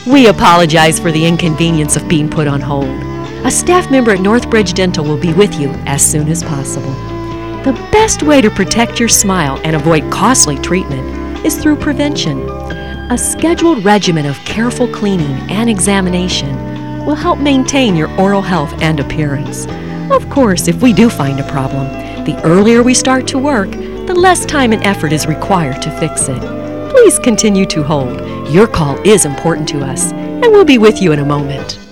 We apologize for the inconvenience of being put on hold. A staff member at Northbridge Dental will be with you as soon as possible. The best way to protect your smile and avoid costly treatment is through prevention. A scheduled regimen of careful cleaning and examination will help maintain your oral health and appearance. Of course, if we do find a problem, the earlier we start to work, the less time and effort is required to fix it. Please continue to hold. Your call is important to us, and we'll be with you in a moment.